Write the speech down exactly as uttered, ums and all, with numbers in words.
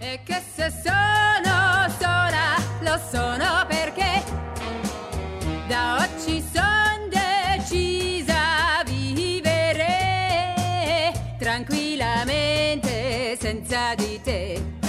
E che se sono sola, lo sono perché da oggi son decisa a vivere tranquillamente senza di te.